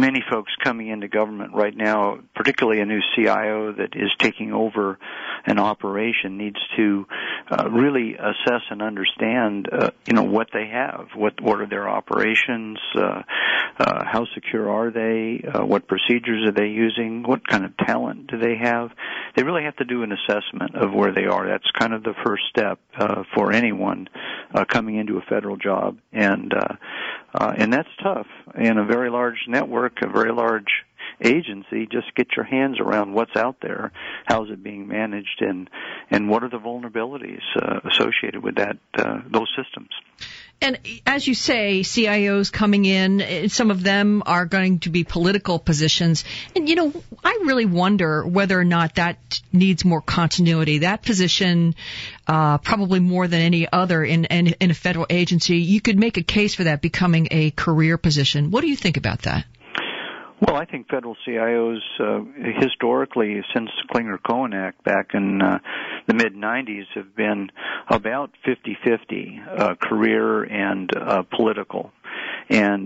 many folks coming into government right now, particularly a new CIO that is taking over an operation, needs to really assess and understand, what they have, what are their operations, how secure are they, what procedures are they using, what kind of talent do they have. They really have to do an assessment of where they are. That's kind of the first step for anyone coming into a federal job, and that's tough. In a very large network, a very large agency, just get your hands around what's out there, how is it being managed, and what are the vulnerabilities associated with those systems. And as you say, CIOs coming in, some of them are going to be political positions. And, I really wonder whether or not that needs more continuity. That position, probably more than any other in a federal agency, you could make a case for that becoming a career position. What do you think about that? Well, I think federal CIOs, historically, since the Clinger-Cohen Act back in the mid-'90s, have been about 50-50, career and political. And,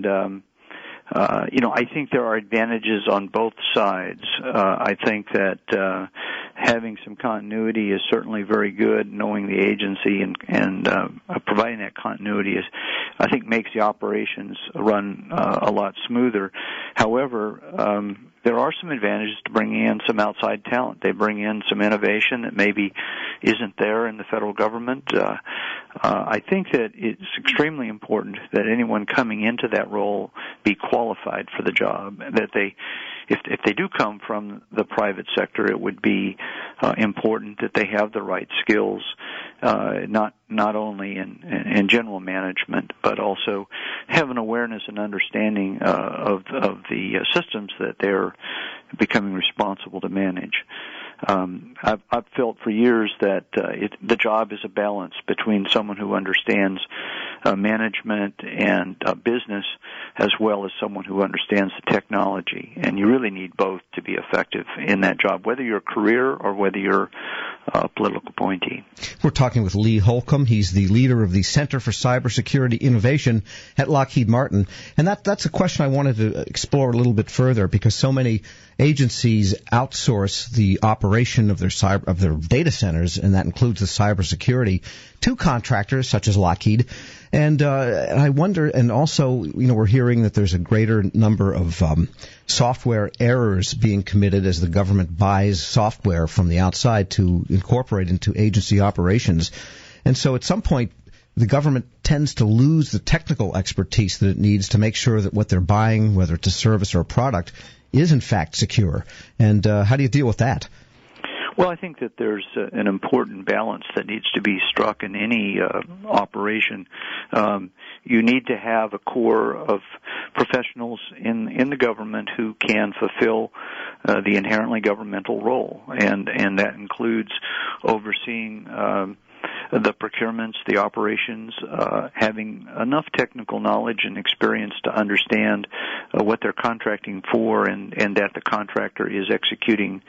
I think there are advantages on both sides. I think that having some continuity is certainly very good. Knowing the agency and providing that continuity I think, makes the operations run a lot smoother. However, there are some advantages to bringing in some outside talent. They bring in some innovation that maybe isn't there in the federal government. I think that it's extremely important that anyone coming into that role be qualified for the job, that if they do come from the private sector, it would be important that they have the right skills, not only in general management, but also have an awareness and understanding of the systems that they're becoming responsible to manage. I've felt for years that the job is a balance between someone who understands management and business, as well as someone who understands the technology. And you really need both to be effective in that job, whether you're a career or whether you're a political appointee. We're talking with Lee Holcomb. He's the leader of the Center for Cybersecurity Innovation at Lockheed Martin. And that's a question I wanted to explore a little bit further, because so many agencies outsource the operation of their data centers, and that includes the cybersecurity, to contractors such as Lockheed. And I wonder, and also, we're hearing that there's a greater number of software errors being committed as the government buys software from the outside to incorporate into agency operations. And so at some point, the government tends to lose the technical expertise that it needs to make sure that what they're buying, whether it's a service or a product, is in fact secure. And how do you deal with that? Well, I think that there's an important balance that needs to be struck in any operation. You need to have a core of professionals in the government who can fulfill the inherently governmental role, and that includes overseeing the procurements, the operations, having enough technical knowledge and experience to understand what they're contracting for, and that the contractor is executing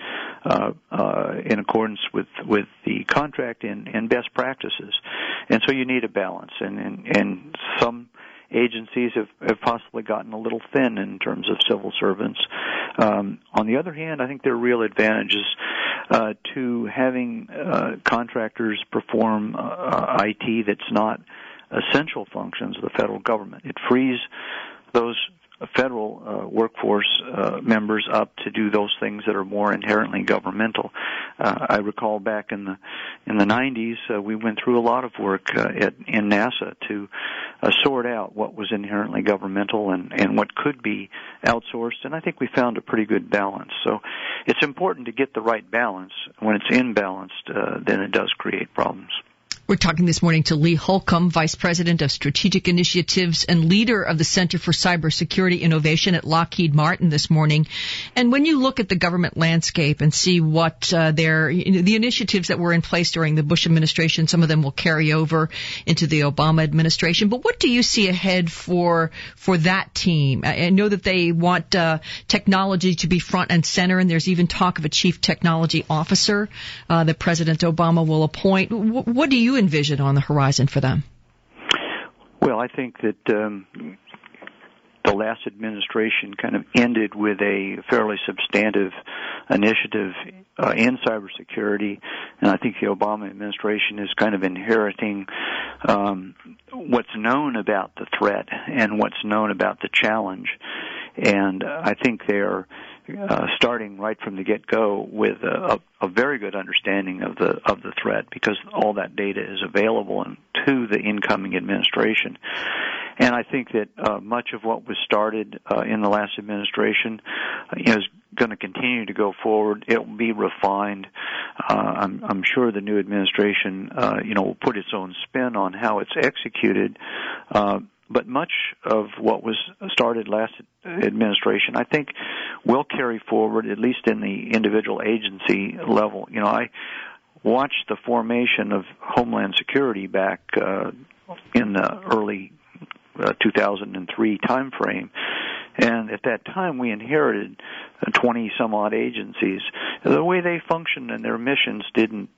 in accordance with the contract and best practices. And so you need a balance, and some agencies have possibly gotten a little thin in terms of civil servants. On the other hand, I think there are real advantages to having contractors perform IT that's not essential functions of the federal government. It frees those federal workforce members up to do those things that are more inherently governmental. I recall back in the 90s, we went through a lot of work in NASA to sort out what was inherently governmental and what could be outsourced, and I think we found a pretty good balance. So it's important to get the right balance. When it's imbalanced, then it does create problems. We're talking this morning to Lee Holcomb, Vice President of Strategic Initiatives and leader of the Center for Cybersecurity Innovation at Lockheed Martin this morning. And when you look at the government landscape and see what the initiatives that were in place during the Bush administration, some of them will carry over into the Obama administration. But what do you see ahead for that team? I know that they want technology to be front and center, and there's even talk of a chief technology officer that President Obama will appoint. What do you envision on the horizon for them? Well, I think that the the last administration kind of ended with a fairly substantive initiative in cybersecurity, and I think the Obama administration is kind of inheriting what's known about the threat and what's known about the challenge. And I think they're starting right from the get-go with a very good understanding of the threat, because all that data is available to the incoming administration. And I think that much of what was started in the last administration is going to continue to go forward. It will be refined. I'm sure the new administration, will put its own spin on how it's executed. But much of what was started last administration, I think, will carry forward, at least in the individual agency level. I watched the formation of Homeland Security back in the early 2003 time frame. And at that time, we inherited 20-some-odd agencies. The way they functioned and their missions didn't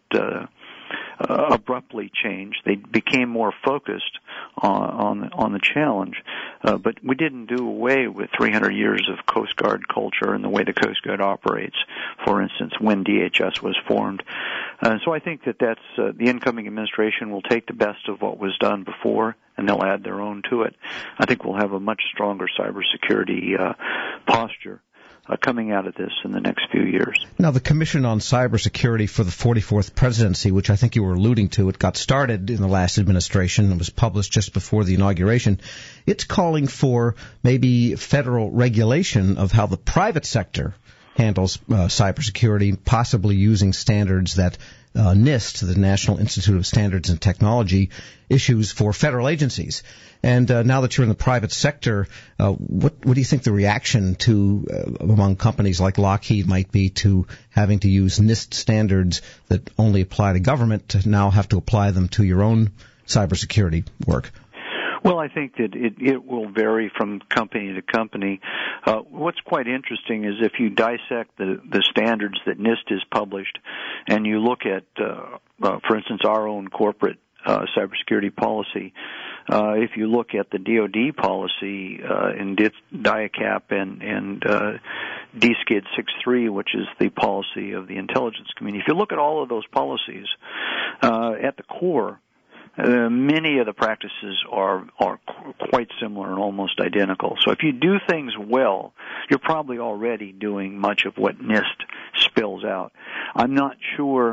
abruptly change. They became more focused on the challenge. But we didn't do away with 300 years of Coast Guard culture and the way the Coast Guard operates, for instance, when DHS was formed. So I think that's the incoming administration will take the best of what was done before, and they'll add their own to it. I think we'll have a much stronger cybersecurity posture coming out of this in the next few years. Now, the Commission on Cybersecurity for the 44th Presidency, which I think you were alluding to, it got started in the last administration and was published just before the inauguration. It's calling for maybe federal regulation of how the private sector handles cybersecurity, possibly using standards that NIST, the National Institute of Standards and Technology, issues for federal agencies. And now that you're in the private sector, what do you think the reaction to among companies like Lockheed might be to having to use NIST standards that only apply to government to now have to apply them to your own cybersecurity work? Well, I think that it will vary from company to company. What's quite interesting is if you dissect the standards that NIST has published, and you look at, for instance, our own corporate cybersecurity policy. If you look at the DoD policy in DIACAP and DSCID 6.3, which is the policy of the intelligence community, if you look at all of those policies, at the core, many of the practices are quite similar and almost identical. So if you do things well, you're probably already doing much of what NIST spills out. I'm not sure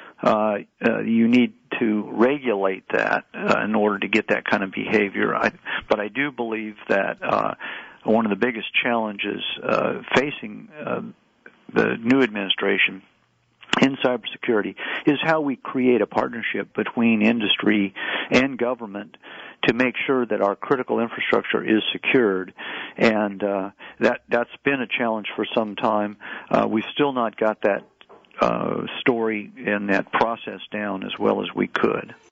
you need to regulate that in order to get that kind of behavior. But I do believe that one of the biggest challenges facing the new administration in cybersecurity is how we create a partnership between industry and government to make sure that our critical infrastructure is secured. And that's been a challenge for some time. We've still not got that story and that process down as well as we could.